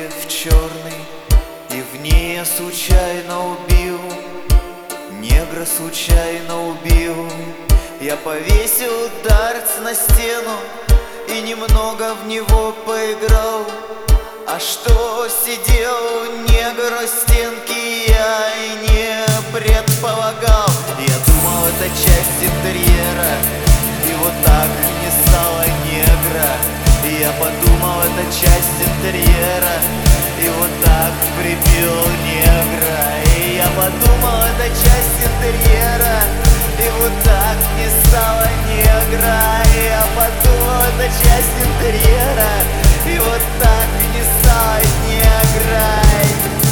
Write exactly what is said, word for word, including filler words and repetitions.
комнате в черной, и в ней я случайно убил, негра случайно убил. Я повесил дартс на стену и немного в него поиграл. А что сидел негр у стенки, я и не предполагал. Я думал, это часть интерьера, и вот так не стало негра. И я подумал, это часть интерьера, и вот так прибил негра. И я подумал, это часть интерьера, и вот так не стало негра. И я подумал, это часть интерьера, и вот так не стало негра.